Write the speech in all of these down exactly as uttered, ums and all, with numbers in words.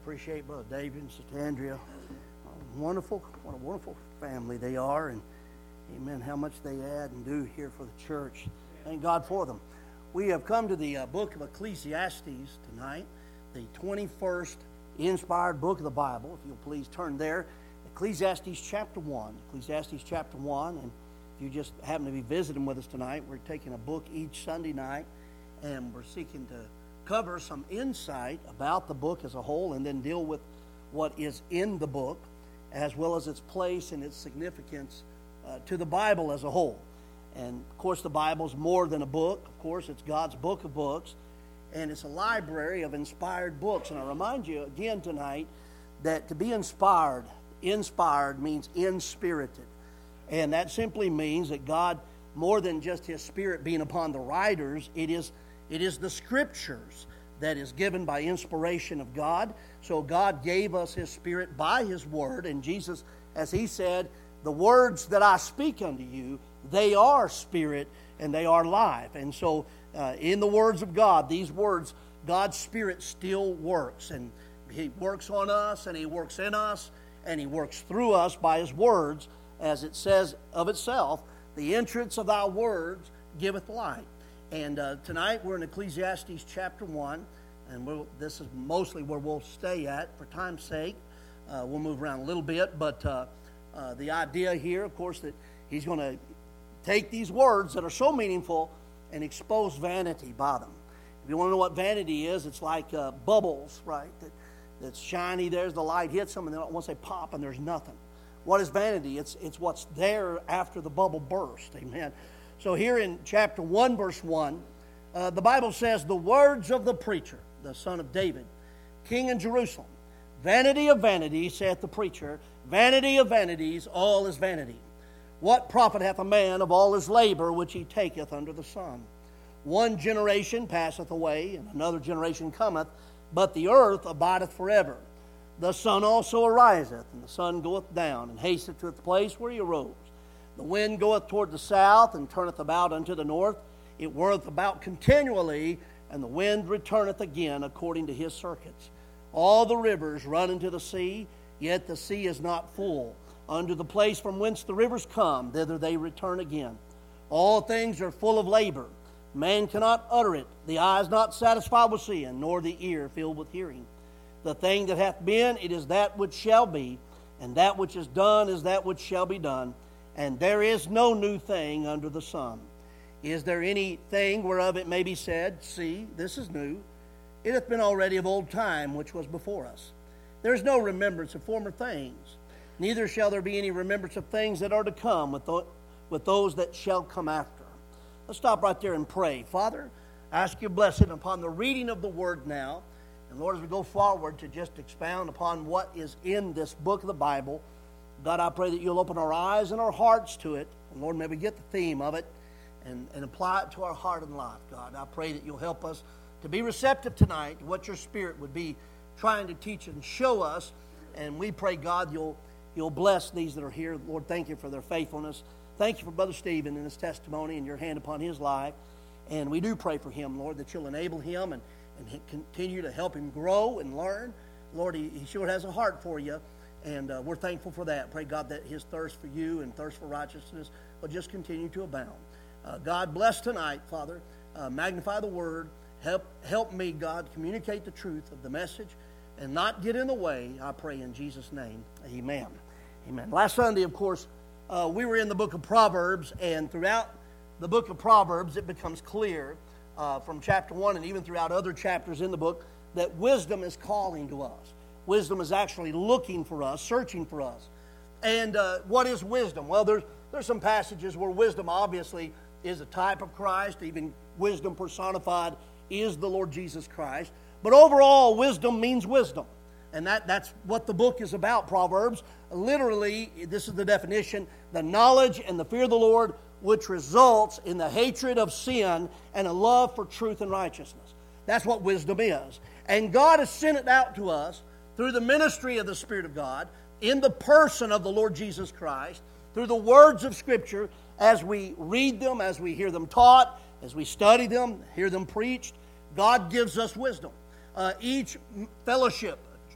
Appreciate Brother David and Sister Andrea. Uh, wonderful, what a wonderful family they are, and amen, how much they add and do here for the church. Thank God for them. We have come to the uh, book of Ecclesiastes tonight, the twenty-first inspired book of the Bible. If you'll please turn there, Ecclesiastes chapter one. Ecclesiastes chapter one, and if you just happen to be visiting with us tonight, we're taking a book each Sunday night, and we're seeking to cover some insight about the book as a whole and then deal with what is in the book as well as its place and its significance uh, to the Bible as a whole. And of course the Bible's more than a book. Of course it's God's book of books, and it's a library of inspired books. And I remind you again tonight that to be inspired, inspired means inspirited. And that simply means that God, more than just His Spirit being upon the writers, it is It is the Scriptures that is given by inspiration of God. So God gave us His Spirit by His Word. And Jesus, as He said, the words that I speak unto you, they are Spirit and they are life. And so uh, in the words of God, these words, God's Spirit still works. And He works on us and He works in us and He works through us by His words. As it says of itself, the entrance of thy words giveth light. And uh, tonight we're in Ecclesiastes chapter one, and we'll, this is mostly where we'll stay at for time's sake. Uh, we'll move around a little bit, but uh, uh, the idea here, of course, that he's going to take these words that are so meaningful and expose vanity by them. If you want to know what vanity is, it's like uh, bubbles, right? That, that's shiny, there's the light hits them, and then once they pop and there's nothing. What is vanity? It's, it's what's there after the bubble burst, amen. So here in chapter one, verse one, uh, the Bible says, the words of the preacher, the son of David, king in Jerusalem. Vanity of vanities, saith the preacher, vanity of vanities, all is vanity. What profit hath a man of all his labor which he taketh under the sun? One generation passeth away, and another generation cometh, but the earth abideth forever. The sun also ariseth, and the sun goeth down, and hasteth to the place where he arose. The wind goeth toward the south, and turneth about unto the north. It whirleth about continually, and the wind returneth again according to his circuits. All the rivers run into the sea, yet the sea is not full. Unto the place from whence the rivers come, thither they return again. All things are full of labor. Man cannot utter it. The eye is not satisfied with seeing, nor the ear filled with hearing. The thing that hath been, it is that which shall be, and that which is done is that which shall be done. And there is no new thing under the sun. Is there anything whereof it may be said, see, this is new? It hath been already of old time, which was before us. There is no remembrance of former things, neither shall there be any remembrance of things that are to come with, th- with those that shall come after. Let's stop right there and pray. Father, I ask your blessing upon the reading of the Word now. And Lord, as we go forward to just expound upon what is in this book of the Bible, God, I pray that you'll open our eyes and our hearts to it. And Lord, may we get the theme of it and, and apply it to our heart and life, God. I pray that you'll help us to be receptive tonight to what your Spirit would be trying to teach and show us. And we pray, God, you'll, you'll bless these that are here. Lord, thank you for their faithfulness. Thank you for Brother Stephen and his testimony and your hand upon his life. And we do pray for him, Lord, that you'll enable him and, and continue to help him grow and learn. Lord, he, he sure has a heart for you. And uh, we're thankful for that. Pray, God, that his thirst for you and thirst for righteousness will just continue to abound. Uh, God, bless tonight, Father. Uh, magnify the word. Help, help me, God, communicate the truth of the message and not get in the way, I pray in Jesus' name. Amen. Amen. Last Sunday, of course, uh, we were in the book of Proverbs, and throughout the book of Proverbs, it becomes clear uh, from chapter one and even throughout other chapters in the book that wisdom is calling to us. Wisdom is actually looking for us, searching for us. And uh, what is wisdom? Well, there's, there's some passages where wisdom obviously is a type of Christ. Even wisdom personified is the Lord Jesus Christ. But overall, wisdom means wisdom. And that, that's what the book is about, Proverbs. Literally, this is the definition, the knowledge and the fear of the Lord, which results in the hatred of sin and a love for truth and righteousness. That's what wisdom is. And God has sent it out to us through the ministry of the Spirit of God, in the person of the Lord Jesus Christ, through the words of Scripture, as we read them, as we hear them taught, as we study them, hear them preached, God gives us wisdom. Uh, each fellowship,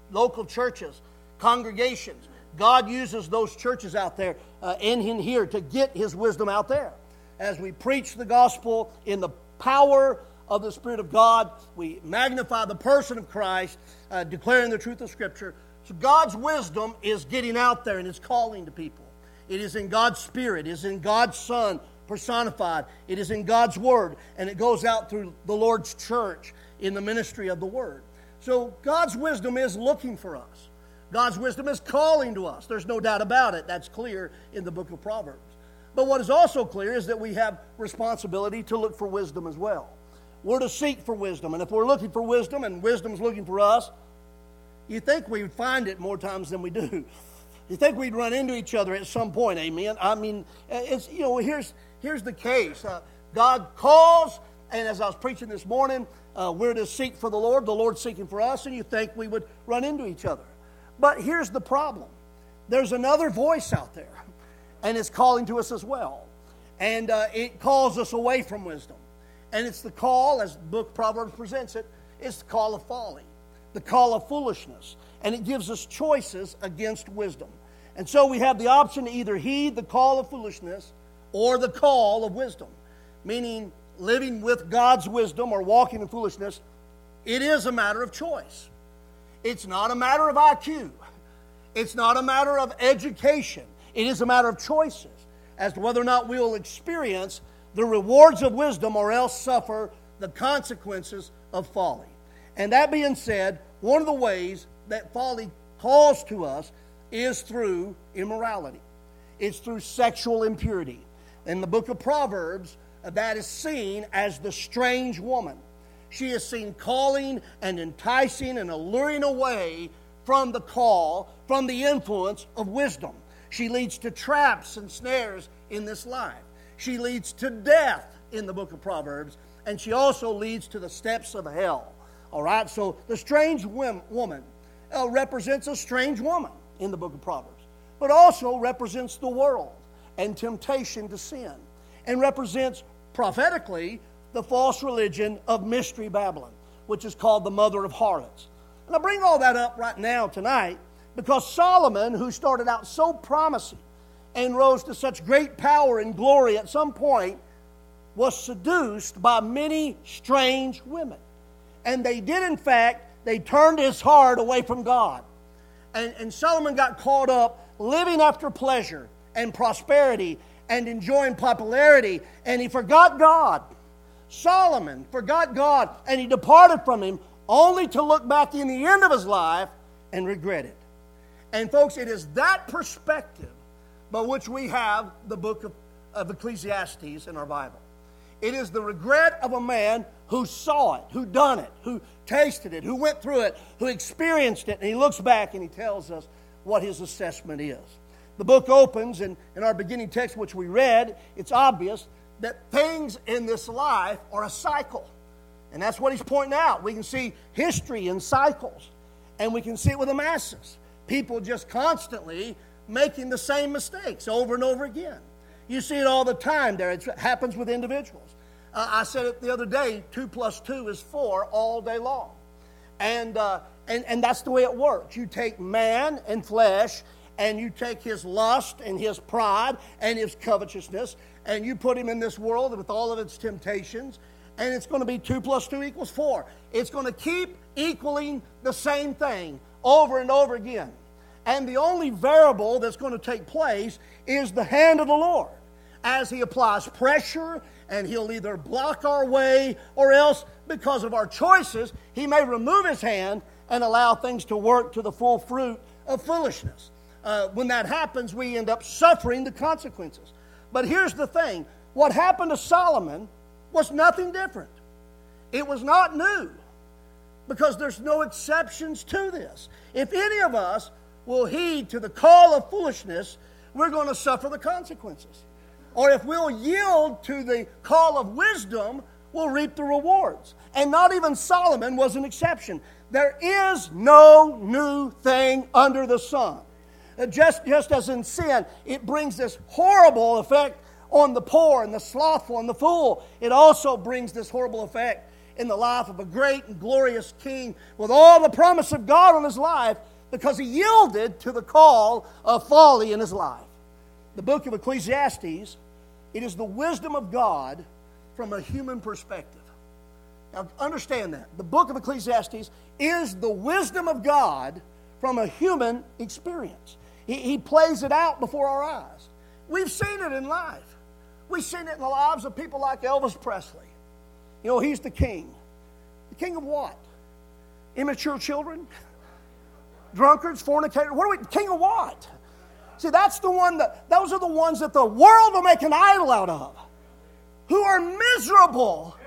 local churches, congregations. God uses those churches out there uh, and in here to get His wisdom out there. As we preach the gospel in the power of the Spirit of God, we magnify the person of Christ, uh, declaring the truth of Scripture. So God's wisdom is getting out there and it's calling to people. It is in God's Spirit. It is in God's Son personified. It is in God's Word. And it goes out through the Lord's church in the ministry of the Word. So God's wisdom is looking for us. God's wisdom is calling to us. There's no doubt about it. That's clear in the book of Proverbs. But what is also clear is that we have responsibility to look for wisdom as well. We're to seek for wisdom. And if we're looking for wisdom and wisdom's looking for us, you think we'd find it more times than we do. You think we'd run into each other at some point, amen? I mean, it's, you know, here's, here's the case. Uh, God calls, and as I was preaching this morning, uh, we're to seek for the Lord, the Lord's seeking for us, and you think we would run into each other. But here's the problem. There's another voice out there, and it's calling to us as well. And uh, it calls us away from wisdom. And it's the call, as the book of Proverbs presents it, it's the call of folly, the call of foolishness. And it gives us choices against wisdom. And so we have the option to either heed the call of foolishness or the call of wisdom. Meaning, living with God's wisdom or walking in foolishness, it is a matter of choice. It's not a matter of I Q. It's not a matter of education. It is a matter of choices as to whether or not we will experience the rewards of wisdom or else suffer the consequences of folly. And that being said, one of the ways that folly calls to us is through immorality. It's through sexual impurity. In the book of Proverbs, that is seen as the strange woman. She is seen calling and enticing and alluring away from the call, from the influence of wisdom. She leads to traps and snares in this life. She leads to death in the book of Proverbs, and she also leads to the steps of hell. All right, so the strange woman uh, represents a strange woman in the book of Proverbs, but also represents the world and temptation to sin, and represents prophetically the false religion of Mystery Babylon, which is called the mother of harlots. And I bring all that up right now tonight because Solomon, who started out so promising and rose to such great power and glory at some point, was seduced by many strange women. And they did, in fact, they turned his heart away from God. And, and Solomon got caught up living after pleasure and prosperity and enjoying popularity, and he forgot God. Solomon forgot God, and he departed from Him only to look back in the end of his life and regret it. And folks, it is that perspective by which we have the book of, of Ecclesiastes in our Bible. It is the regret of a man who saw it, who done it, who tasted it, who went through it, who experienced it, and he looks back and he tells us what his assessment is. The book opens, and in our beginning text which we read, it's obvious that things in this life are a cycle. And that's what he's pointing out. We can see history in cycles, and we can see it with the masses. People just constantly making the same mistakes over and over again. You see it all the time there. It happens with individuals. Uh, I said it the other day, two plus two is four all day long. And, uh, and, and that's the way it works. You take man and flesh, and you take his lust and his pride and his covetousness, and you put him in this world with all of its temptations, and it's going to be two plus two equals four. It's going to keep equaling the same thing over and over again. And the only variable that's going to take place is the hand of the Lord. As He applies pressure, and He'll either block our way, or else, because of our choices, He may remove His hand and allow things to work to the full fruit of foolishness. Uh, when that happens, we end up suffering the consequences. But here's the thing. What happened to Solomon was nothing different. It was not new, because there's no exceptions to this. If any of us will heed to the call of foolishness, we're going to suffer the consequences. Or if we'll yield to the call of wisdom, we'll reap the rewards. And not even Solomon was an exception. There is no new thing under the sun. Just, just as in sin, it brings this horrible effect on the poor and the slothful and the fool, it also brings this horrible effect in the life of a great and glorious king with all the promise of God on his life because he yielded to the call of folly in his life. The book of Ecclesiastes, it is the wisdom of God from a human perspective. Now understand that. The book of Ecclesiastes is the wisdom of God from a human experience. He, he plays it out before our eyes. We've seen it in life. We've seen it in the lives of people like Elvis Presley. You know, he's the king. The king of what? Immature children? Drunkards? Fornicators? What are we? King of what? See, that's the one that, those are the ones that the world will make an idol out of. Who are miserable.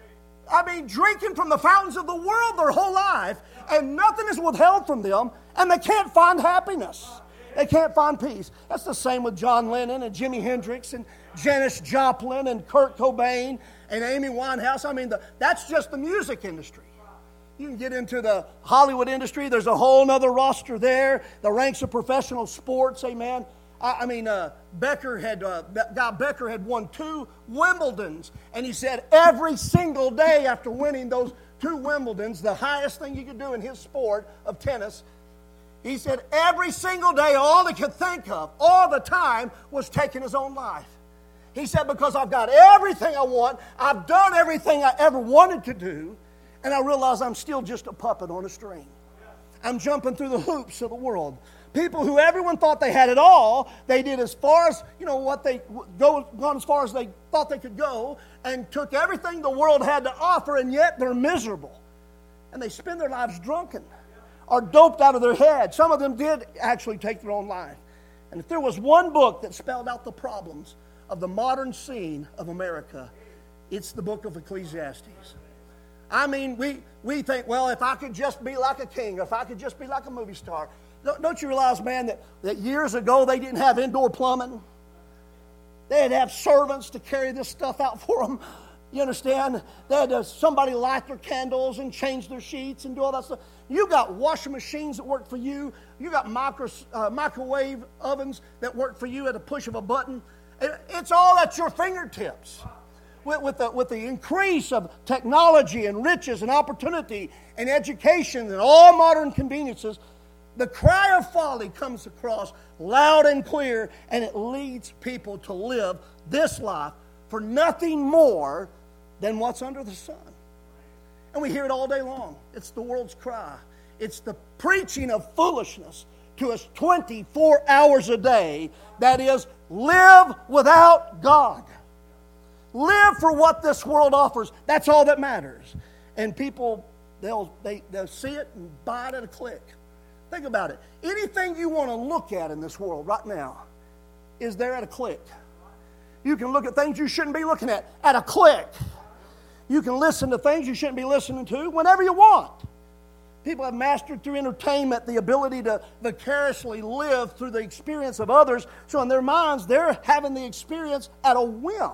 I mean, drinking from the fountains of the world their whole life, and nothing is withheld from them, and they can't find happiness. They can't find peace. That's the same with John Lennon and Jimi Hendrix and Janis Joplin and Kurt Cobain and Amy Winehouse. I mean, the, that's just the music industry. You can get into the Hollywood industry. There's a whole other roster there. The ranks of professional sports, amen. I, I mean, uh, Becker had, uh, Guy Becker had won two Wimbledons. And he said every single day after winning those two Wimbledons, the highest thing you could do in his sport of tennis, he said every single day, all he could think of, all the time, was taking his own life. He said, because I've got everything I want, I've done everything I ever wanted to do, and I realize I'm still just a puppet on a string. I'm jumping through the hoops of the world. People who everyone thought they had it all, they did as far as, you know, what they, go, gone as far as they thought they could go, and took everything the world had to offer, and yet they're miserable. And they spend their lives drunken, or doped out of their head. Some of them did actually take their own life. And if there was one book that spelled out the problems of the modern scene of America, it's the book of Ecclesiastes. I mean, we, we think, well, if I could just be like a king, if I could just be like a movie star. Don't, don't you realize, man, that, that years ago they didn't have indoor plumbing? They had to have servants to carry this stuff out for them. You understand? They had to, somebody light their candles and change their sheets and do all that stuff. You got washing machines that work for you. You got micro, uh, microwave ovens that work for you at a push of a button. It's all at your fingertips. With, with, the, with the increase of technology and riches and opportunity and education and all modern conveniences, the cry of folly comes across loud and clear, and it leads people to live this life for nothing more than what's under the sun. And we hear it all day long. It's the world's cry. It's the preaching of foolishness to us twenty-four hours a day. That is, live without God. Live for what this world offers. That's all that matters. And people, they'll, they, they'll see it and buy it at a click. Think about it. Anything you want to look at in this world right now is there at a click. You can look at things you shouldn't be looking at at a click. You can listen to things you shouldn't be listening to whenever you want. People have mastered through entertainment the ability to vicariously live through the experience of others. So in their minds, they're having the experience at a whim.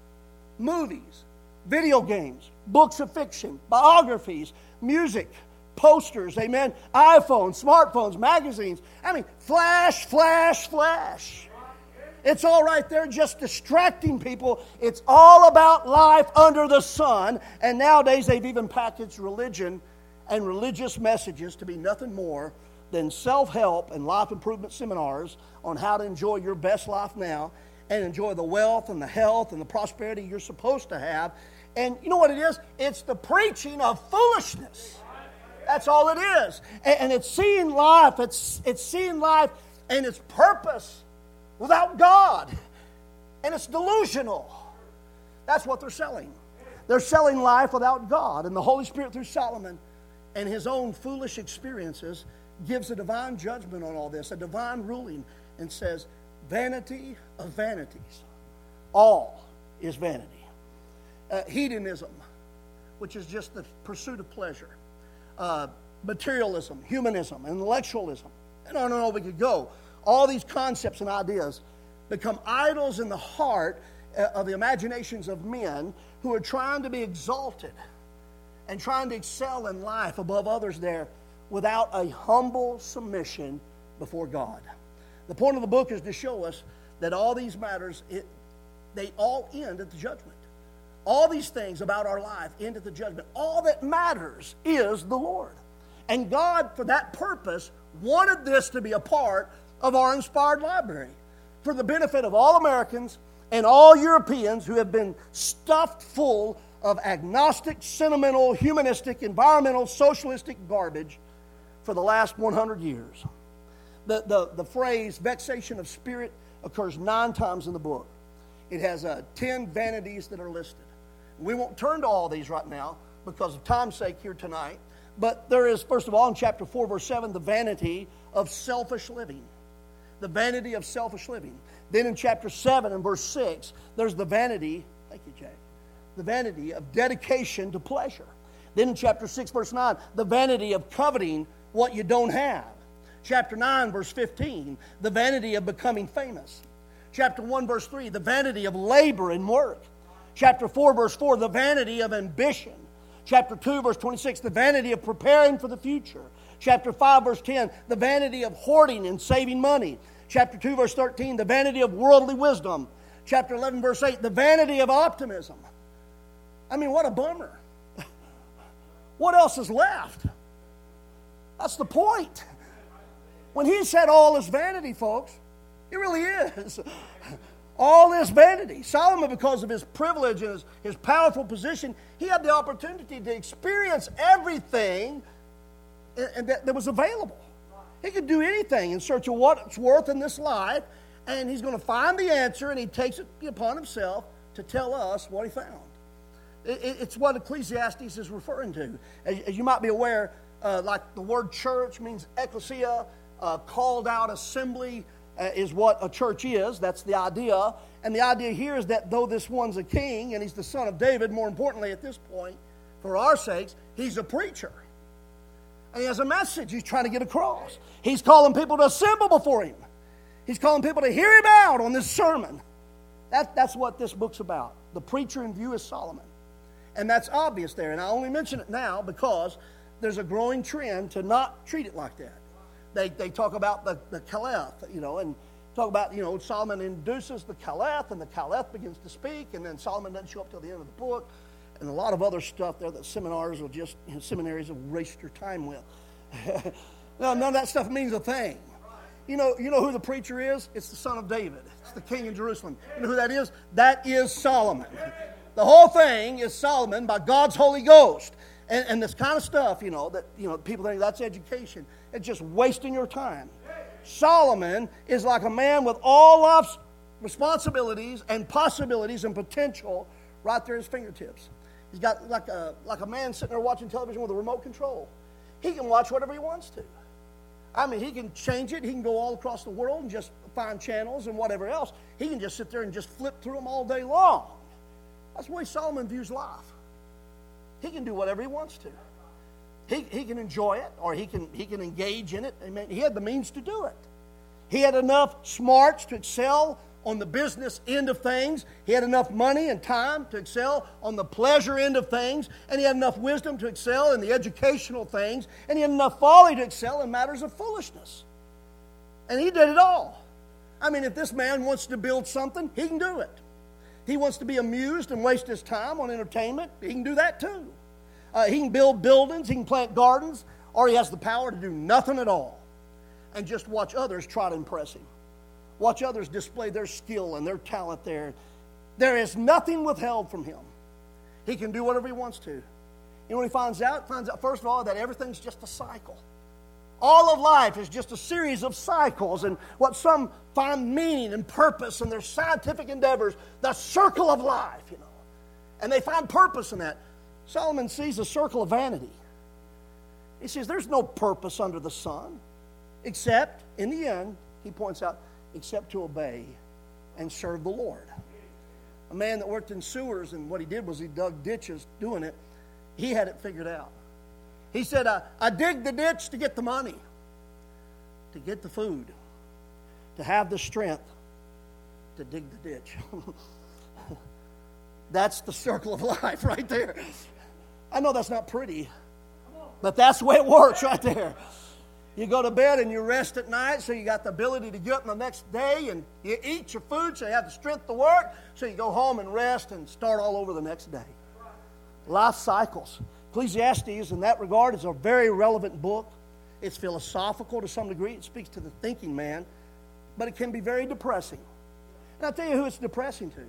Movies, video games, books of fiction, biographies, music, posters, amen, iPhones, smartphones, magazines. I mean, flash, flash, flash. It's all right there just distracting people. It's all about life under the sun. And nowadays they've even packaged religion and religious messages to be nothing more than self-help and life improvement seminars on how to enjoy your best life now and enjoy the wealth and the health and the prosperity you're supposed to have. And you know what it is? It's the preaching of foolishness. That's all it is. And it's seeing life, it's, it's seeing life and its purpose without God. And it's delusional. That's what they're selling. They're selling life without God. And the Holy Spirit through Solomon and his own foolish experiences gives a divine judgment on all this, a divine ruling, and says, vanity of vanities. All is vanity. Uh, hedonism, which is just the pursuit of pleasure. Uh, materialism, humanism, intellectualism. And on and on we could go. All these concepts and ideas become idols in the heart uh, of the imaginations of men who are trying to be exalted and trying to excel in life above others there without a humble submission before God. The point of the book is to show us that all these matters, it, they all end at the judgment. all these things about our life into the judgment. All that matters is the Lord. And God, for that purpose, wanted this to be a part of our inspired library for the benefit of all Americans and all Europeans who have been stuffed full of agnostic, sentimental, humanistic, environmental, socialistic garbage for the last one hundred years. The, the, the phrase vexation of spirit occurs nine times in the book. It has uh, ten vanities that are listed. We won't turn to all these right now because of time's sake here tonight. But there is, first of all, in chapter four, verse seven, the vanity of selfish living. The vanity of selfish living. Then in chapter seven and verse six, there's the vanity, thank you, Jack, the vanity of dedication to pleasure. Then in chapter six, verse nine, the vanity of coveting what you don't have. Chapter nine, verse fifteen, the vanity of becoming famous. Chapter one, verse three, the vanity of labor and work. Chapter four, verse four, the vanity of ambition. Chapter two, verse twenty-six, the vanity of preparing for the future. Chapter five, verse ten, the vanity of hoarding and saving money. Chapter two, verse thirteen, the vanity of worldly wisdom. Chapter eleven, verse eight, the vanity of optimism. I mean, what a bummer. What else is left? That's the point. When he said all is vanity, folks, it really is. All is vanity. Solomon, because of his privilege and his, his powerful position, he had the opportunity to experience everything and that, that was available. He could do anything in search of what it's worth in this life, and he's going to find the answer, and he takes it upon himself to tell us what he found. It, it, it's what Ecclesiastes is referring to. As, as you might be aware, uh, like the word church means ecclesia, uh, called out assembly, Uh, is what a church is. That's the idea. And the idea here is that though this one's a king and he's the son of David, more importantly at this point, for our sakes, he's a preacher. And he has a message he's trying to get across. He's calling people to assemble before him. He's calling people to hear him out on this sermon. That, that's what this book's about. The preacher in view is Solomon. And that's obvious there. And I only mention it now because there's a growing trend to not treat it like that. They they talk about the, the Caliph, you know, and talk about, you know, Solomon induces the Caliph, and the Caliph begins to speak, and then Solomon doesn't show up till the end of the book, and a lot of other stuff there that seminars will just, you know, seminaries will waste your time with. No, none of that stuff means a thing. You know, you know who the preacher is? It's the son of David. It's the king in Jerusalem. You know who that is? That is Solomon. The whole thing is Solomon by God's Holy Ghost. And, and this kind of stuff, you know, that you know people think that's education. It's just wasting your time. Solomon is like a man with all life's responsibilities and possibilities and potential right there at his fingertips. He's got like a like a man sitting there watching television with a remote control. He can watch whatever he wants to. I mean, he can change it. He can go all across the world and just find channels and whatever else. He can just sit there and just flip through them all day long. That's the way Solomon views life. He can do whatever he wants to. He, he can enjoy it, or he can he can engage in it. Amen. He had the means to do it. He had enough smarts to excel on the business end of things. He had enough money and time to excel on the pleasure end of things. And he had enough wisdom to excel in the educational things. And he had enough folly to excel in matters of foolishness. And he did it all. I mean, if this man wants to build something, he can do it. He wants to be amused and waste his time on entertainment, he can do that too. Uh, he can build buildings, he can plant gardens, or he has the power to do nothing at all and just watch others try to impress him. Watch others display their skill and their talent there. There is nothing withheld from him. He can do whatever he wants to. You know what he finds out? He finds out, first of all, that everything's just a cycle. All of life is just a series of cycles, and what some find meaning and purpose in their scientific endeavors, the circle of life, you know. And they find purpose in that. Solomon sees a circle of vanity. He says there's no purpose under the sun, except, in the end, he points out, except to obey and serve the Lord. A man that worked in sewers, and what he did was he dug ditches doing it. He had it figured out. He said, I, I dig the ditch to get the money, to get the food, to have the strength to dig the ditch. That's the circle of life right there. I know that's not pretty, but that's the way it works right there. You go to bed and you rest at night, so you got the ability to get up the next day, and you eat your food, so you have the strength to work, so you go home and rest and start all over the next day. Life cycles. Ecclesiastes, in that regard, is a very relevant book. It's philosophical to some degree. It speaks to the thinking man, but it can be very depressing. And I'll tell you who it's depressing to.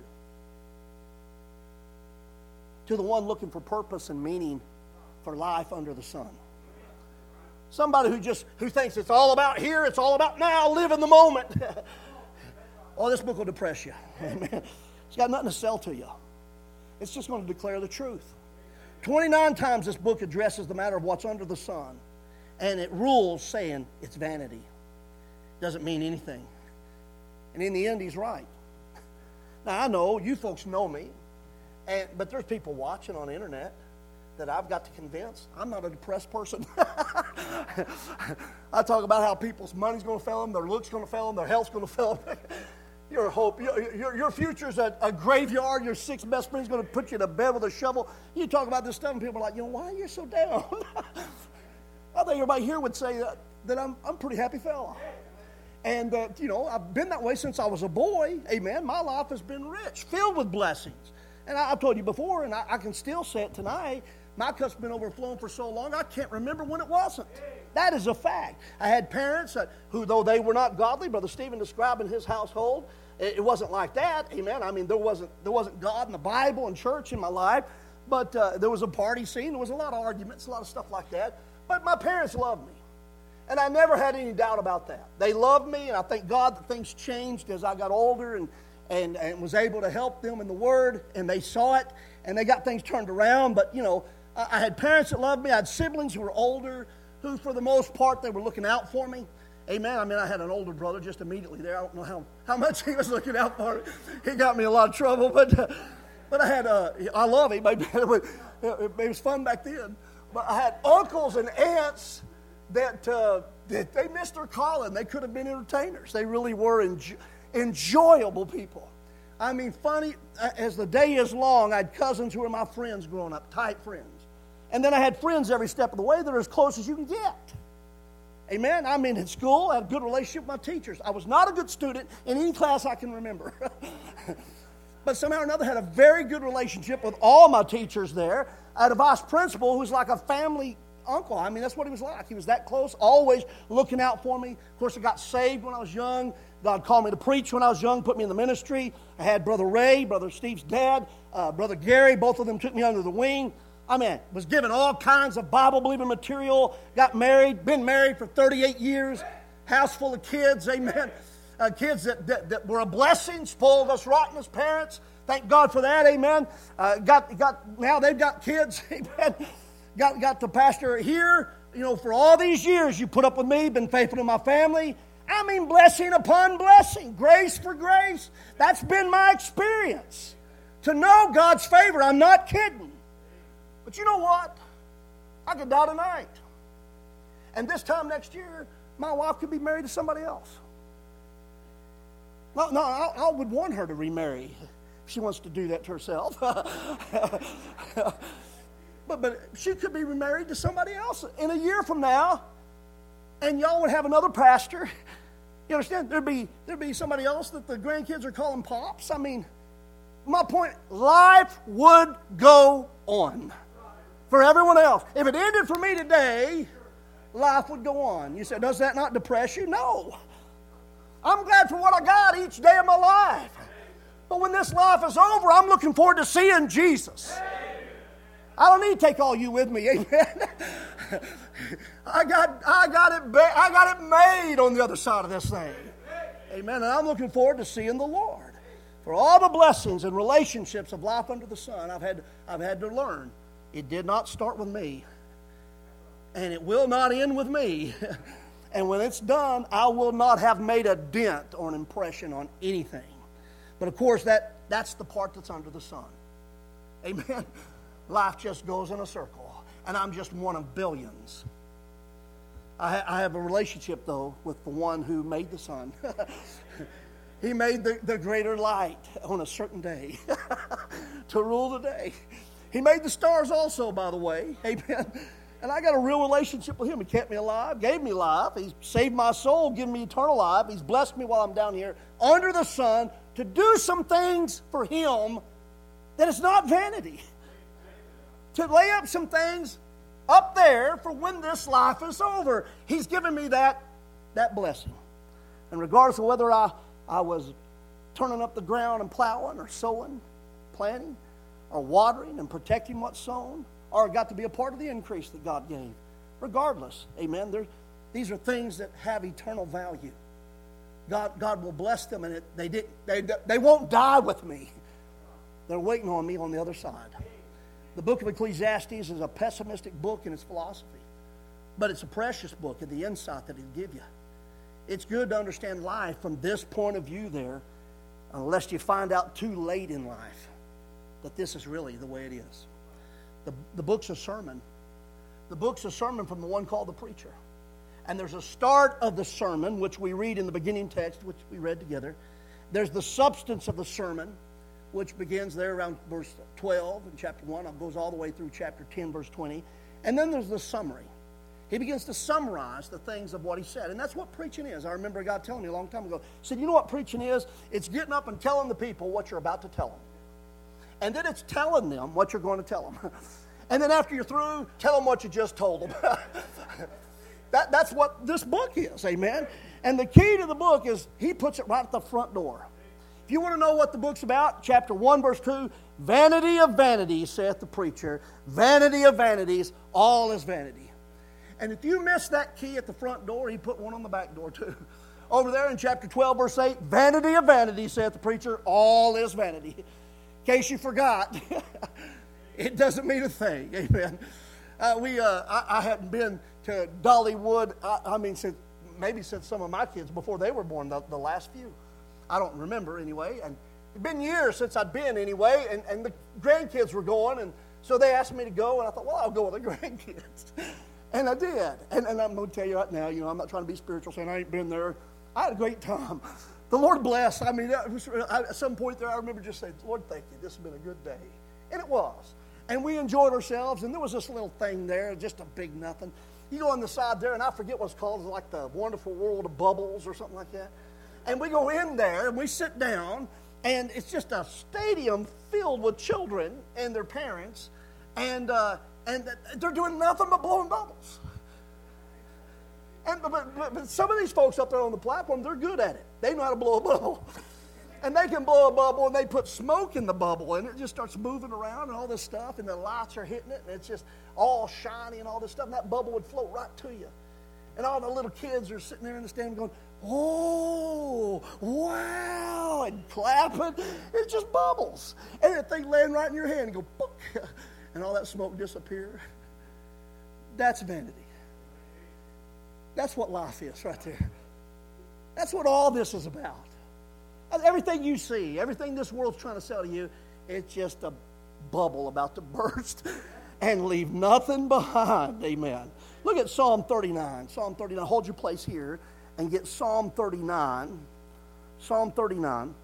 To the one looking for purpose and meaning for life under the sun. Somebody who just who thinks it's all about here, it's all about now, live in the moment. Oh, this book will depress you. It's got nothing to sell to you. It's just going to declare the truth. twenty-nine times this book addresses the matter of what's under the sun, and it rules saying it's vanity. Doesn't mean anything. And in the end, he's right. Now, I know you folks know me, and but there's people watching on the internet that I've got to convince. I'm not a depressed person. I talk about how people's money's going to fail them, their looks going to fail them, their health's going to fail them. Your hope, your, your, your future's a, a graveyard. Your sixth best friend's going to put you to bed with a shovel. You talk about this stuff, and people are like, you know, why are you so down? I think everybody here would say that, that I'm I'm a pretty happy fella. And, uh, you know, I've been that way since I was a boy. Amen. My life has been rich, filled with blessings. And I, I've told you before, and I, I can still say it tonight, my cup's been overflowing for so long, I can't remember when it wasn't. That is a fact. I had parents that, who, though they were not godly, Brother Stephen described in his household, it, it wasn't like that. Amen. I mean, there wasn't there wasn't God and the Bible and church in my life, but uh, there was a party scene. There was a lot of arguments, a lot of stuff like that. But my parents loved me. And I never had any doubt about that. They loved me, and I thank God that things changed as I got older and, and, and was able to help them in the Word, and they saw it, and they got things turned around. But, you know, I, I had parents that loved me. I had siblings who were older, who, for the most part, they were looking out for me. Amen. I mean, I had an older brother just immediately there. I don't know how, how much he was looking out for me. He got me in a lot of trouble, but uh, but I had, uh, I love him. It was fun back then. But I had uncles and aunts that, uh, that they missed their calling. They could have been entertainers. They really were enjo- enjoyable people. I mean, funny, as the day is long, I had cousins who were my friends growing up, tight friends. And then I had friends every step of the way that are as close as you can get. Amen. I mean, in school, I had a good relationship with my teachers. I was not a good student in any class I can remember. But somehow or another, I had a very good relationship with all my teachers there. I had a vice principal who was like a family uncle. I mean, that's what he was like. He was that close, always looking out for me. Of course, I got saved when I was young. God called me to preach when I was young, put me in the ministry. I had Brother Ray, Brother Steve's dad, uh, Brother Gary. Both of them took me under the wing. I mean, was given all kinds of Bible-believing material, got married, been married for thirty-eight years, house full of kids, amen. Uh, kids that, that, that were a blessing, spoiled us rotten as parents. Thank God for that, amen. Uh, got got now they've got kids, amen. Got got the pastor here, you know, for all these years you put up with me, been faithful to my family. I mean, blessing upon blessing, grace for grace. That's been my experience. To know God's favor, I'm not kidding. But you know what? I could die tonight. And this time next year, my wife could be married to somebody else. No, no, I, I would want her to remarry if she wants to do that to herself. but but she could be remarried to somebody else in a year from now, and y'all would have another pastor. You understand? There'd be there'd be somebody else that the grandkids are calling pops. I mean, my point: life would go on for everyone else. If it ended for me today, life would go on. You said, does that not depress you? No. I'm glad for what I got each day of my life. But when this life is over, I'm looking forward to seeing Jesus. I don't need to take all you with me, amen. I got, I got it, I got it made on the other side of this thing, amen. And I'm looking forward to seeing the Lord. For all the blessings and relationships of life under the sun, I've had, I've had to learn. It did not start with me, and it will not end with me. And when it's done, I will not have made a dent or an impression on anything. But of course, that, that's the part that's under the sun. Amen. Life just goes in a circle, and I'm just one of billions. I, ha- I have a relationship, though, with the one who made the sun. He made the, the greater light on a certain day to rule the day. He made the stars also, by the way. Amen. And I got a real relationship with him. He kept me alive, gave me life. He's saved my soul, given me eternal life. He's blessed me while I'm down here under the sun to do some things for him that is not vanity. To lay up some things up there for when this life is over. He's given me that, that blessing. And regardless of whether I, I was turning up the ground and plowing or sowing, planting, or watering and protecting what's sown, or got to be a part of the increase that God gave. Regardless, amen, there, these are things that have eternal value. God, God will bless them, and it, they, did, they, they won't die with me. They're waiting on me on the other side. The book of Ecclesiastes is a pessimistic book in its philosophy, but it's a precious book in the insight that it'll give you. It's good to understand life from this point of view there, unless you find out too late in life that this is really the way it is. The, the book's a sermon. The book's a sermon from the one called the preacher. And there's a start of the sermon, which we read in the beginning text, which we read together. There's the substance of the sermon, which begins there around verse twelve in chapter one. It goes all the way through chapter ten, verse twenty. And then there's the summary. He begins to summarize the things of what he said. And that's what preaching is. I remember God telling me a long time ago. He said, you know what preaching is? It's getting up and telling the people what you're about to tell them. And then it's telling them what you're going to tell them. And then after you're through, tell them what you just told them. that, that's what this book is, amen? And the key to the book is he puts it right at the front door. If you want to know what the book's about, chapter one, verse two, vanity of vanities, saith the preacher, vanity of vanities, all is vanity. And if you miss that key at the front door, he put one on the back door too. Over there in chapter twelve, verse eight, vanity of vanities, saith the preacher, all is vanity. In case you forgot, it doesn't mean a thing. Amen. Uh, we, uh, I, I hadn't been to Dollywood, I, I mean, since, maybe since some of my kids, before they were born, the, the last few. I don't remember anyway. And it's been years since I'd been anyway, and, and the grandkids were going, and so they asked me to go, and I thought, well, I'll go with the grandkids. And I did. And, and I'm going to tell you right now, you know, I'm not trying to be spiritual, saying I ain't been there. I had a great time. The Lord bless. I mean, was, I, at some point there, I remember just saying, Lord, thank you. This has been a good day. And it was. And we enjoyed ourselves. And there was this little thing there, just a big nothing. You go on the side there, and I forget what it's called. It's like the Wonderful World of Bubbles or something like that. And we go in there, and we sit down, and it's just a stadium filled with children and their parents. And, uh, and they're doing nothing but blowing bubbles. And but, but, but some of these folks up there on the platform, they're good at it. They know how to blow a bubble. And they can blow a bubble, and they put smoke in the bubble, and it just starts moving around and all this stuff, and the lights are hitting it, and it's just all shiny and all this stuff, and that bubble would float right to you. And all the little kids are sitting there in the stand going, oh, wow, and clapping. It's just bubbles. And that thing land right in your hand and go, book, and all that smoke disappear. That's vanity. That's what life is right there. That's what all this is about. Everything you see, everything this world's trying to sell to you, it's just a bubble about to burst and leave nothing behind. Amen. Look at Psalm thirty-nine. Psalm thirty-nine. Hold your place here and get Psalm thirty-nine. Psalm thirty-nine.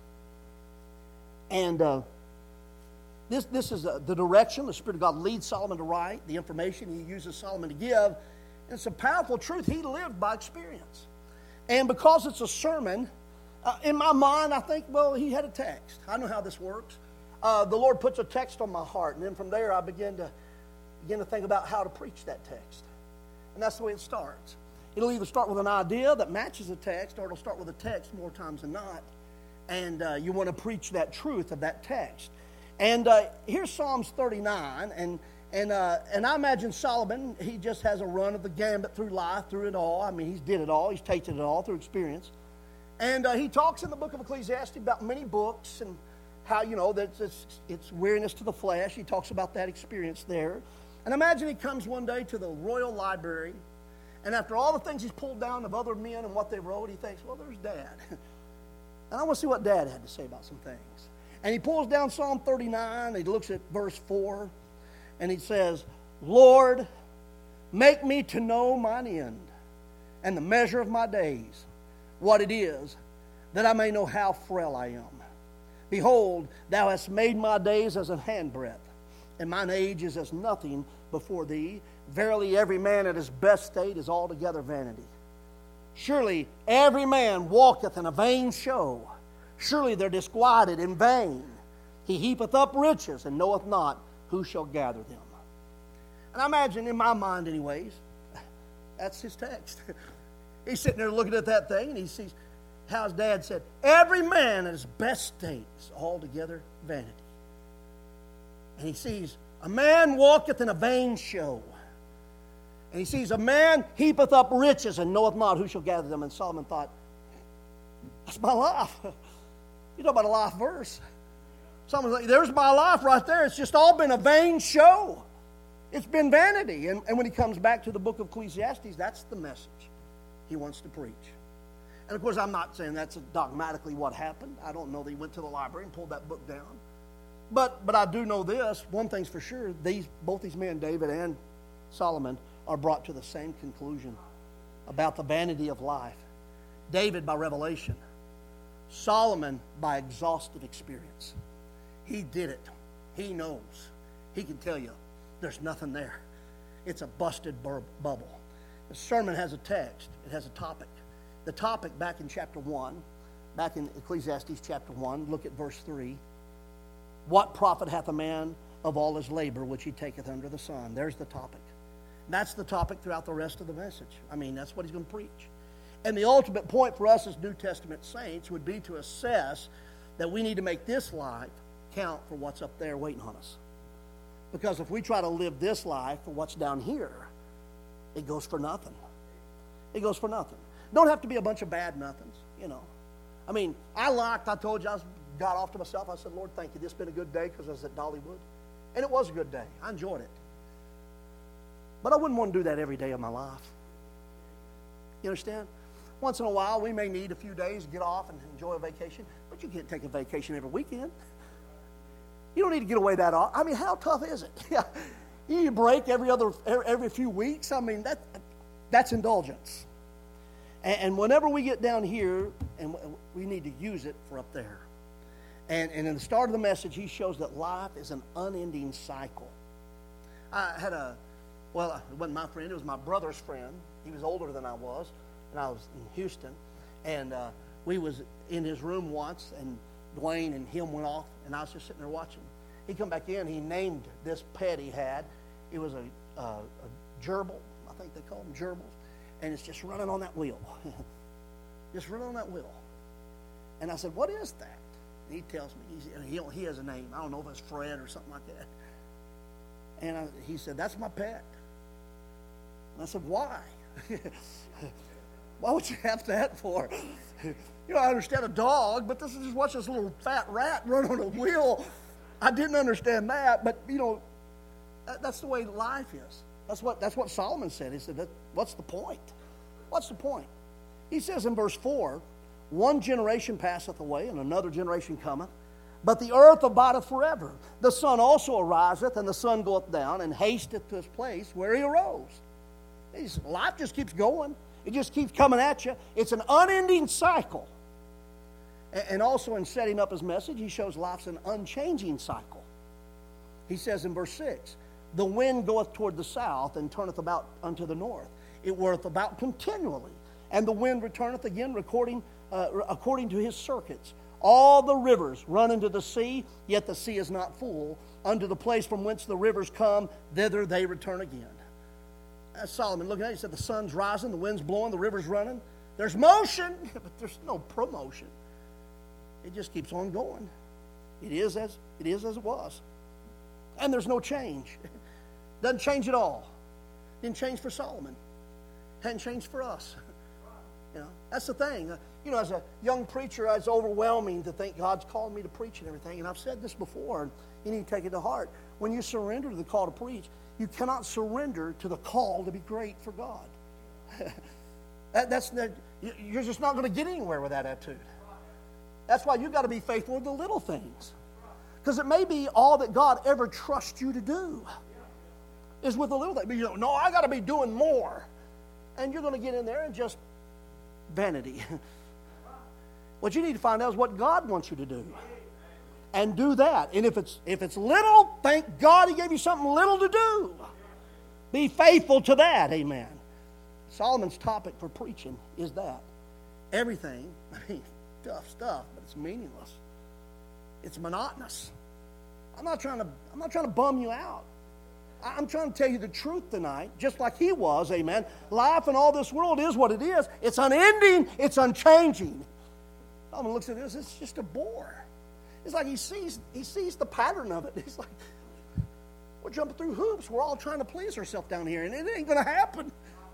And uh, this, this is uh, the direction the Spirit of God leads Solomon to write, the information he uses Solomon to give. And it's a powerful truth he lived by experience. And because it's a sermon, uh, in my mind, I think, well, he had a text. I know how this works. Uh, the Lord puts a text on my heart, and then from there I begin to begin to think about how to preach that text. And that's the way it starts. It'll either start with an idea that matches the text, or it'll start with a text more times than not. And uh, you want to preach that truth of that text. And uh, here's Psalms thirty-nine, and And uh, and I imagine Solomon, he just has a run of the gambit through life, through it all. I mean, he's did it all. He's tasted it all through experience. And uh, he talks in the book of Ecclesiastes about many books and how, you know, that it's, it's weariness to the flesh. He talks about that experience there. And imagine he comes one day to the Royal Library, and after all the things he's pulled down of other men and what they wrote, he thinks, well, there's Dad. And I want to see what Dad had to say about some things. And he pulls down Psalm thirty-nine, and he looks at verse four. And he says, Lord, make me to know mine end and the measure of my days, what it is, that I may know how frail I am. Behold, thou hast made my days as an handbreadth, and mine age is as nothing before thee. Verily, every man at his best state is altogether vanity. Surely every man walketh in a vain show. Surely they're disquieted in vain. He heapeth up riches and knoweth not who shall gather them. And I imagine in my mind anyways, that's his text. He's sitting there looking at that thing and he sees how his dad said, every man at his best state is altogether vanity. And he sees a man walketh in a vain show. And he sees a man heapeth up riches and knoweth not who shall gather them. And Solomon thought, that's my life. You know about a life verse. Someone's like, there's my life right there. It's just all been a vain show. It's been vanity. And, and when he comes back to the book of Ecclesiastes, that's the message he wants to preach. And of course, I'm not saying that's dogmatically what happened. I don't know that he went to the library and pulled that book down. But but I do know this. One thing's for sure. These both these men, David and Solomon, are brought to the same conclusion about the vanity of life. David by revelation. Solomon by exhaustive experience. He did it. He knows. He can tell you there's nothing there. It's a busted bur- bubble. The sermon has a text. It has a topic. The topic back in chapter one, back in Ecclesiastes chapter one, look at verse three. What profit hath a man of all his labor which he taketh under the sun? There's the topic. That's the topic throughout the rest of the message. I mean, that's what he's going to preach. And the ultimate point for us as New Testament saints would be to assess that we need to make this life count for what's up there waiting on us. Because if we try to live this life for what's down here, it goes for nothing. It goes for nothing. Don't have to be a bunch of bad nothings, you know. I mean, I liked, I told you, I got off to myself. I said, Lord, thank you. This has been a good day because I was at Dollywood. And it was a good day. I enjoyed it. But I wouldn't want to do that every day of my life. You understand? Once in a while, we may need a few days to get off and enjoy a vacation. But you can't take a vacation every weekend. You don't need to get away that often. I mean, how tough is it? You break every other, every few weeks. I mean, that that's indulgence. And whenever we get down here, and we need to use it for up there. And, and in the start of the message, he shows that life is an unending cycle. I had a, well, it wasn't my friend. It was my brother's friend. He was older than I was, and I was in Houston. And uh, we was in his room once, and Dwayne and him went off, and I was just sitting there watching. He come back in. He named this pet he had. It was a, a, a gerbil. I think they call them gerbils. And it's just running on that wheel. Just running on that wheel. And I said, what is that? And he tells me. He's, he, he has a name. I don't know if it's Fred or something like that. And I, he said, that's my pet. And I said, why? Why would you have that for? You know, I understand a dog, but this is just watch this little fat rat run on a wheel. I didn't understand that, but, you know, that, that's the way life is. That's what that's what Solomon said. He said, that, what's the point? What's the point? He says in verse four, one generation passeth away, and another generation cometh, but the earth abideth forever. The sun also ariseth, and the sun goeth down, and hasteth to his place where he arose. He's, life just keeps going. It just keeps coming at you. It's an unending cycle. And, and also in setting up his message, he shows life's an unchanging cycle. He says in verse six, the wind goeth toward the south and turneth about unto the north. It worth about continually. And the wind returneth again according, uh, according to his circuits. All the rivers run into the sea, yet the sea is not full. Unto the place from whence the rivers come, thither they return again. That's Solomon looking at it. He said the sun's rising, the wind's blowing, the river's running. There's motion, but there's no promotion. It just keeps on going. It is as it is as it was. And there's no change. Doesn't change at all. Didn't change for Solomon. Hadn't changed for us. You know, that's the thing. Uh, you know, as a young preacher, it's overwhelming to think God's called me to preach and everything. And I've said this before, and you need to take it to heart. When you surrender to the call to preach, you cannot surrender to the call to be great for God. that, that's that, you're just not going to get anywhere with that attitude. That's why you've got to be faithful with the little things. Because it may be all that God ever trusts you to do is with the little thing. But you know, no, I got to be doing more. And you're going to get in there and just vanity. What you need to find out is what God wants you to do. And do that. And if it's if it's little, thank God He gave you something little to do. Be faithful to that, amen. Solomon's topic for preaching is that. Everything, I mean, tough stuff, but it's meaningless. It's monotonous. I'm not trying to, I'm not trying to bum you out. I'm trying to tell you the truth tonight, just like he was, amen. Life in all this world is what it is. It's unending, it's unchanging. Solomon looks at this, it's just a bore. It's like he sees, he sees the pattern of it. He's like, we're jumping through hoops. We're all trying to please ourselves down here, and it ain't going to happen.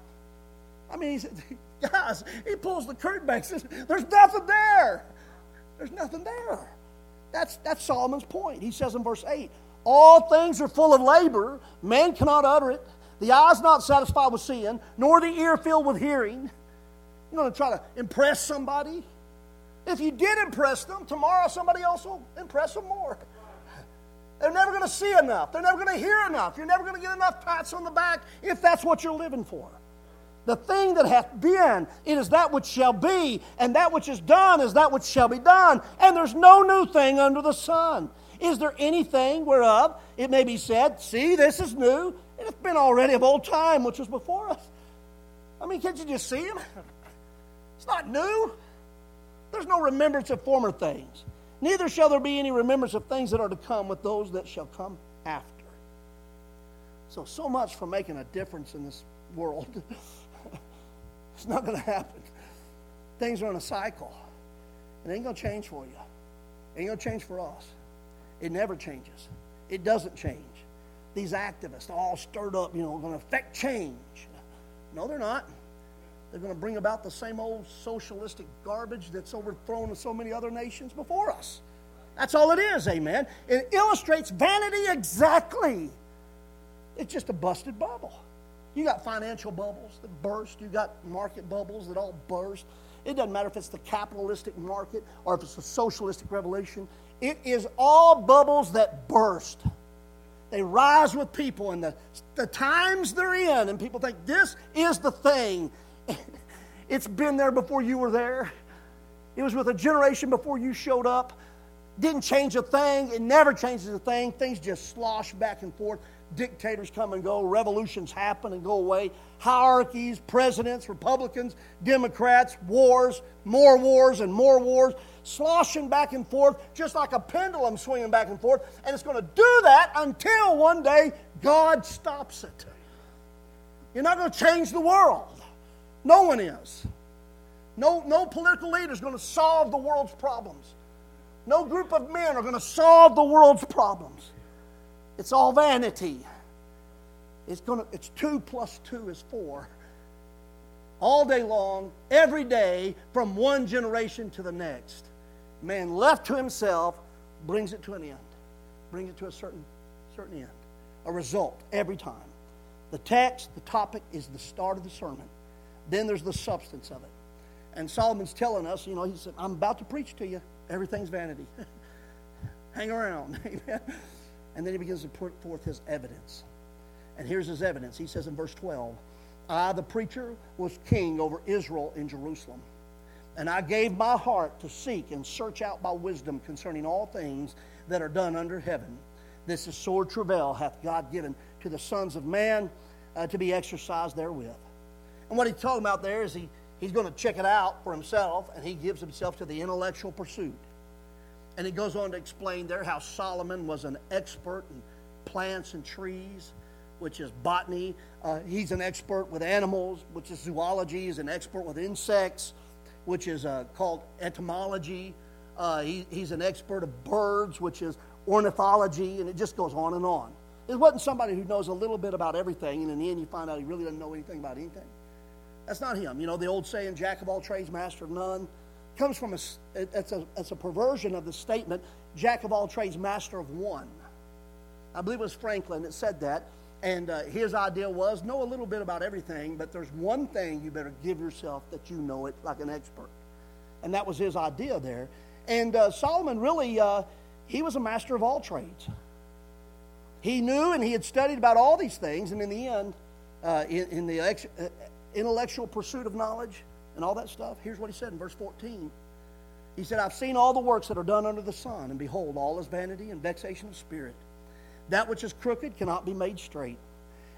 I mean, he said, guys, he pulls the curtain back and says, there's nothing there. There's nothing there. That's, that's Solomon's point. He says in verse eight, all things are full of labor. Man cannot utter it. The eye is not satisfied with seeing, nor the ear filled with hearing. You're going to try to impress somebody. If you did impress them, tomorrow somebody else will impress them more. They're never going to see enough. They're never going to hear enough. You're never going to get enough pats on the back if that's what you're living for. The thing that hath been, it is that which shall be, and that which is done is that which shall be done. And there's no new thing under the sun. Is there anything whereof it may be said, see, this is new? It hath been already of old time, which was before us. I mean, can't you just see him? It's not new. There's no remembrance of former things. Neither shall there be any remembrance of things that are to come with those that shall come after. So, so much for making a difference in this world. It's not going to happen. Things are in a cycle. It ain't going to change for you. It ain't going to change for us. It never changes. It doesn't change. These activists all stirred up, you know, are going to affect change. No, they're not. They're going to bring about the same old socialistic garbage that's overthrown in so many other nations before us. That's all it is, amen. It illustrates vanity exactly. It's just a busted bubble. You got financial bubbles that burst. You got market bubbles that all burst. It doesn't matter if it's the capitalistic market or if it's a socialistic revolution. It is all bubbles that burst. They rise with people and the, the times they're in, and people think this is the thing. It's been there before you were there. It was with a generation before you showed up. Didn't change a thing. It never changes a thing. Things just slosh back and forth. Dictators come and go. Revolutions happen and go away. Hierarchies, presidents, Republicans, Democrats, wars, more wars and more wars, sloshing back and forth just like a pendulum swinging back and forth. And it's going to do that until one day God stops it. You're not going to change the world. No one is. No, no political leader is going to solve the world's problems. No group of men are going to solve the world's problems. It's all vanity. It's going to, it's two plus two is four. All day long, every day, from one generation to the next. Man left to himself brings it to an end. Brings it to a certain, certain end. A result every time. The text, the topic is the start of the sermon. Then there's the substance of it. And Solomon's telling us, you know, he said, I'm about to preach to you. Everything's vanity. Hang around. Amen. And then he begins to put forth his evidence. And here's his evidence. He says in verse twelve, I, the preacher, was king over Israel in Jerusalem. And I gave my heart to seek and search out by wisdom concerning all things that are done under heaven. This is sore travail hath God given to the sons of man uh, to be exercised therewith. And what he's talking about there is he, he's going to check it out for himself, and he gives himself to the intellectual pursuit. And he goes on to explain there how Solomon was an expert in plants and trees, which is botany. Uh, he's an expert with animals, which is zoology. He's an expert with insects, which is uh, called etymology. Uh, he, he's an expert of birds, which is ornithology, and it just goes on and on. It wasn't somebody who knows a little bit about everything, and in the end you find out he really doesn't know anything about anything. That's not him. You know, the old saying, jack of all trades, master of none, comes from a, it's a, it's a perversion of the statement, jack of all trades, master of one. I believe it was Franklin that said that, and uh, his idea was, know a little bit about everything, but there's one thing you better give yourself that you know it like an expert. And that was his idea there. And uh, Solomon really, uh, he was a master of all trades. He knew and he had studied about all these things, and in the end, uh, in, in the ex- uh, intellectual pursuit of knowledge and all that stuff, here's what he said in verse fourteen. He said, I've seen all the works that are done under the sun, and behold, all is vanity and vexation of spirit. That which is crooked cannot be made straight,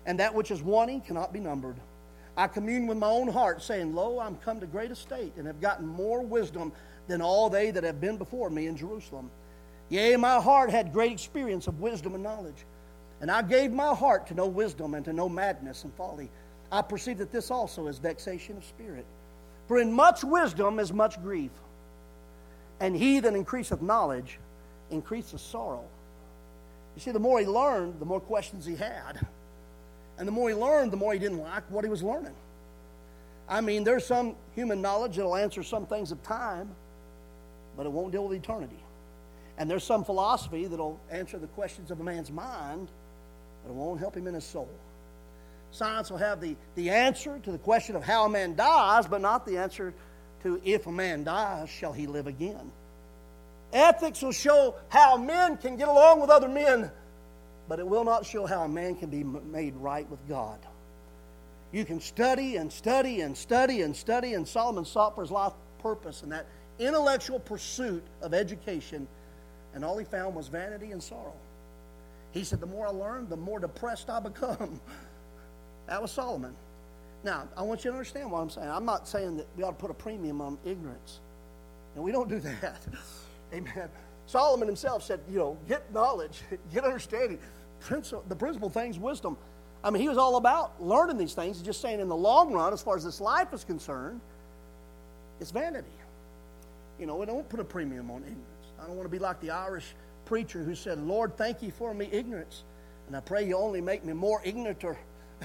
and that which is wanting cannot be numbered. I commune with my own heart, saying, Lo, I'm come to great estate, and have gotten more wisdom than all they that have been before me in Jerusalem. Yea, my heart had great experience of wisdom and knowledge. And I gave my heart to know wisdom and to know madness and folly. I perceive that this also is vexation of spirit. For in much wisdom is much grief, and he that increaseth knowledge increaseth sorrow. You see, the more he learned, the more questions he had. And the more he learned, the more he didn't like what he was learning. I mean, there's some human knowledge that will answer some things of time, but it won't deal with eternity. And there's some philosophy that will answer the questions of a man's mind, but it won't help him in his soul. Science will have the, the answer to the question of how a man dies, but not the answer to if a man dies, shall he live again. Ethics will show how men can get along with other men, but it will not show how a man can be made right with God. You can study and study and study and study, and Solomon sought for his life purpose in that intellectual pursuit of education, and all he found was vanity and sorrow. He said, the more I learn, the more depressed I become. That was Solomon. Now, I want you to understand what I'm saying. I'm not saying that we ought to put a premium on ignorance. And we don't do that. Amen. Solomon himself said, you know, get knowledge, get understanding. The principal thing's wisdom. I mean, he was all about learning these things. He's just saying in the long run, as far as this life is concerned, it's vanity. You know, we don't put a premium on ignorance. I don't want to be like the Irish preacher who said, Lord, thank you for me ignorance. And I pray you only make me more ignorant. Or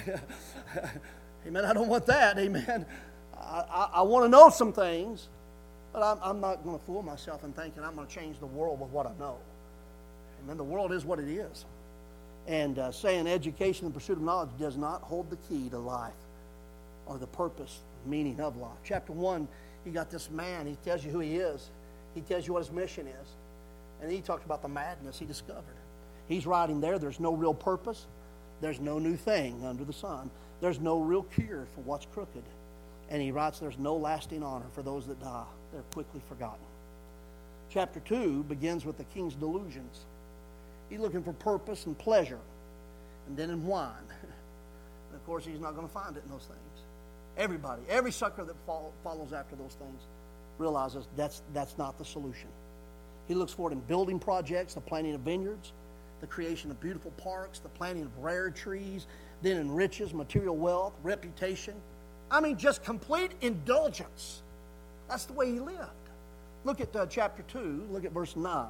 Amen. I don't want that. Amen. I, I, I want to know some things, but I'm, I'm not going to fool myself in thinking I'm going to change the world with what I know. Amen. The world is what it is. And uh, saying education and pursuit of knowledge does not hold the key to life or the purpose, meaning of life. Chapter one, you got this man. He tells you who he is. He tells you what his mission is. And he talks about the madness he discovered. He's writing there, there's no real purpose. There's no new thing under the sun. There's no real cure for what's crooked. And he writes, there's no lasting honor for those that die. They're quickly forgotten. Chapter two begins with the king's delusions. He's looking for purpose and pleasure, and then in wine. And of course, he's not going to find it in those things. Everybody, every sucker that follow, follows after those things realizes that's, that's not the solution. He looks for it in building projects, the planting of vineyards, the creation of beautiful parks, the planting of rare trees, then in riches, material wealth, reputation. I mean, just complete indulgence. That's the way he lived. Look at uh, chapter two. Look at verse nine.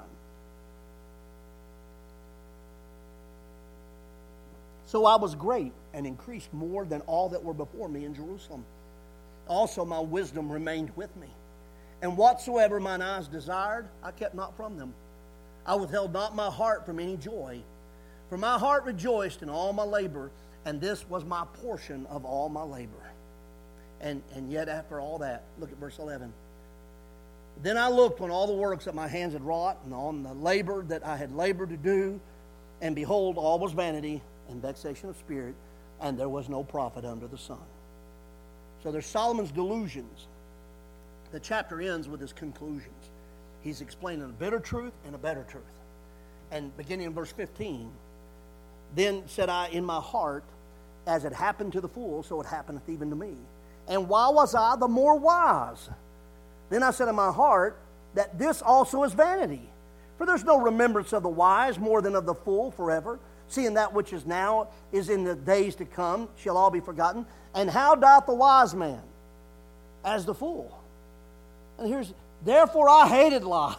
So I was great and increased more than all that were before me in Jerusalem. Also my wisdom remained with me. And whatsoever mine eyes desired, I kept not from them. I withheld not my heart from any joy. For my heart rejoiced in all my labor, and this was my portion of all my labor. And, and yet after all that, look at verse eleven. Then I looked on all the works that my hands had wrought, and on the labor that I had labored to do, and behold, all was vanity and vexation of spirit, and there was no profit under the sun. So there's Solomon's delusions. The chapter ends with his conclusions. He's explaining a bitter truth and a better truth. And beginning in verse fifteen, then said I in my heart, as it happened to the fool, so it happeneth even to me. And why was I the more wise? Then I said in my heart, that this also is vanity. For there's no remembrance of the wise more than of the fool forever. Seeing that which is now is in the days to come, shall all be forgotten. And how doth the wise man? As the fool. And here's, therefore I hated life.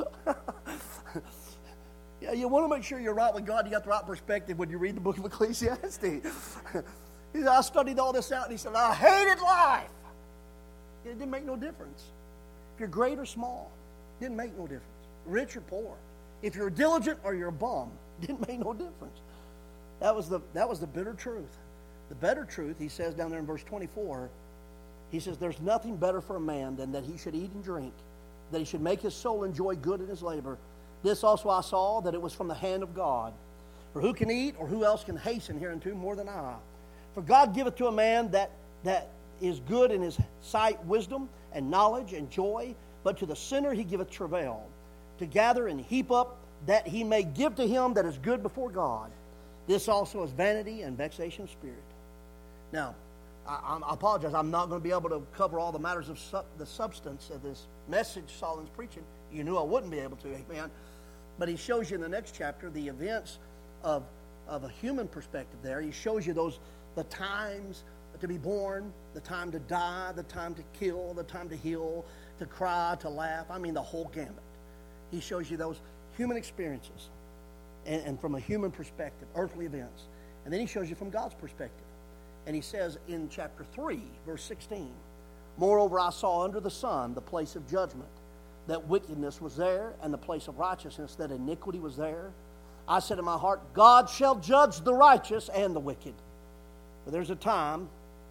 Yeah, you want to make sure you're right with God. You got the right perspective when you read the book of Ecclesiastes. He said, I studied all this out, and he said, I hated life. It didn't make no difference. If you're great or small, it didn't make no difference. Rich or poor. If you're diligent or you're a bum, it didn't make no difference. That was the that was the bitter truth. The better truth, he says down there in verse twenty-four, he says, there's nothing better for a man than that he should eat and drink, that he should make his soul enjoy good in his labor. This also I saw, that it was from the hand of God. For who can eat, or who else can hasten hereunto more than I? For God giveth to a man that, that is good in his sight wisdom and knowledge and joy, but to the sinner he giveth travail, to gather and heap up, that he may give to him that is good before God. This also is vanity and vexation of spirit. Now, I, I apologize. I'm not going to be able to cover all the matters of sub, the substance of this message Solomon's preaching. You knew I wouldn't be able to, amen. But he shows you in the next chapter the events of, of a human perspective there. He shows you those the times to be born, the time to die, the time to kill, the time to heal, to cry, to laugh. I mean, the whole gamut. He shows you those human experiences and, and from a human perspective, earthly events. And then he shows you from God's perspective. And he says in chapter three, verse sixteen, moreover, I saw under the sun the place of judgment, that wickedness was there, and the place of righteousness, that iniquity was there. I said in my heart, God shall judge the righteous and the wicked. For there's a time,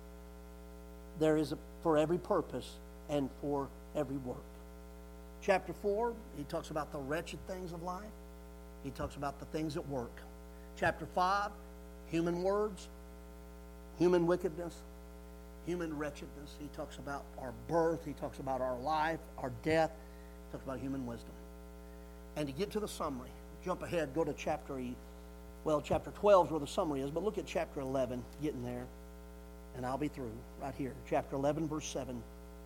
there is a, for every purpose and for every work. Chapter four, he talks about the wretched things of life. He talks about the things at work. Chapter five, human words, human wickedness, human wretchedness. He talks about our birth. He talks about our life, our death. He talks about human wisdom. And to get to the summary, jump ahead, go to chapter, well, chapter twelve is where the summary is, but look at chapter eleven, getting there, and I'll be through right here. Chapter eleven, verse seven.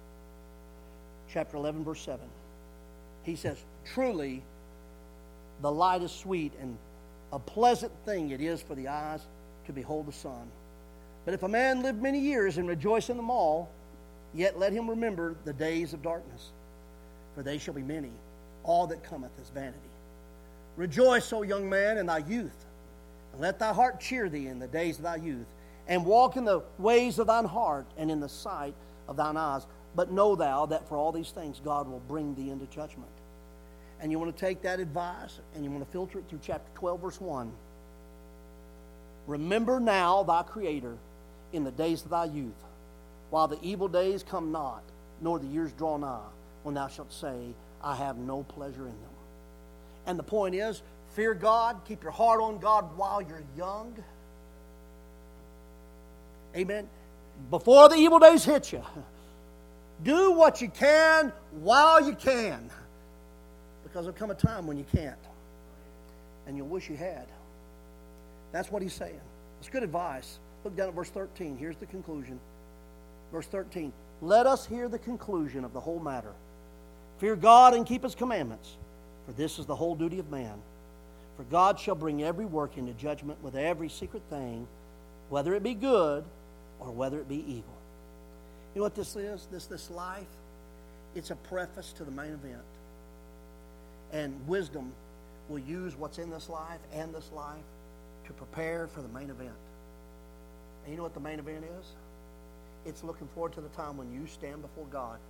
Chapter eleven, verse seven. He says, truly, the light is sweet, and a pleasant thing it is for the eyes to behold the sun. But if a man live many years and rejoice in them all, yet let him remember the days of darkness, for they shall be many. All that cometh is vanity. Rejoice, O young man, in thy youth, and let thy heart cheer thee in the days of thy youth, and walk in the ways of thine heart and in the sight of thine eyes. But know thou that for all these things God will bring thee into judgment. And you want to take that advice and you want to filter it through chapter twelve, verse one. Remember now thy Creator in the days of thy youth, while the evil days come not, nor the years draw nigh, when thou shalt say, I have no pleasure in them. And the point is, fear God, keep your heart on God while you're young. Amen. Before the evil days hit you, do what you can while you can. Because there'll come a time when you can't. And you'll wish you had. That's what he's saying. It's good advice. Look down at verse thirteen. Here's the conclusion. Verse thirteen. Let us hear the conclusion of the whole matter. Fear God and keep his commandments, for this is the whole duty of man. For God shall bring every work into judgment with every secret thing, whether it be good or whether it be evil. You know what this is? This, this life, it's a preface to the main event. And wisdom will use what's in this life and this life to prepare for the main event. And you know what the main event is? It's looking forward to the time when you stand before God.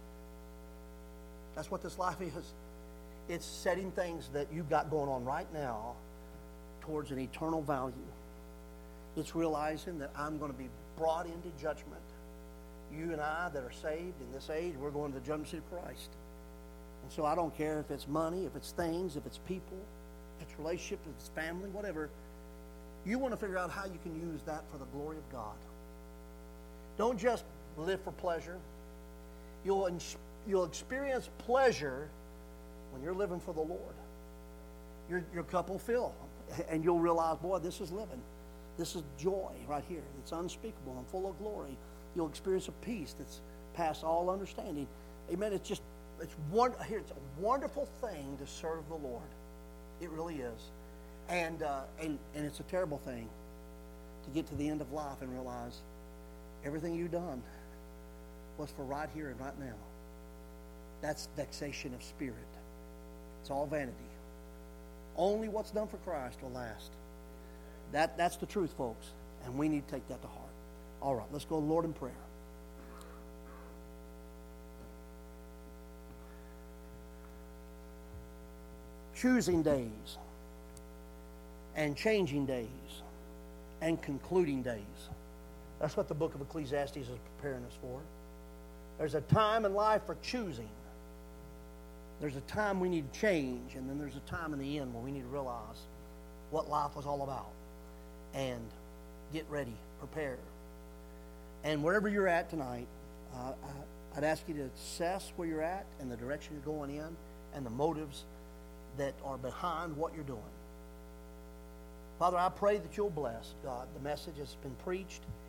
That's what this life is. It's setting things that you've got going on right now towards an eternal value. It's realizing that I'm going to be brought into judgment. You and I that are saved in this age, we're going to the judgment seat of Christ. And so I don't care if it's money, if it's things, if it's people, if it's relationship, if it's family, whatever. You want to figure out how you can use that for the glory of God. Don't just live for pleasure. You'll, you'll experience pleasure when you're living for the Lord. Your, your cup will fill, and you'll realize, boy, this is living. This is joy right here. It's unspeakable and full of glory. You'll experience a peace that's past all understanding. Amen. It's just, it's one. Here, it's a wonderful thing to serve the Lord. It really is, and uh, and and it's a terrible thing to get to the end of life and realize everything you've done was for right here and right now. That's vexation of spirit. It's all vanity. Only what's done for Christ will last. That that's the truth, folks, and we need to take that to heart. All right, let's go to the Lord in prayer. Choosing days and changing days and concluding days. That's what the book of Ecclesiastes is preparing us for. There's a time in life for choosing. There's a time we need to change, and then there's a time in the end where we need to realize what life was all about and get ready, prepare. And wherever you're at tonight, uh, I'd ask you to assess where you're at and the direction you're going in and the motives that are behind what you're doing. Father, I pray that you'll bless, God, the message that's been preached.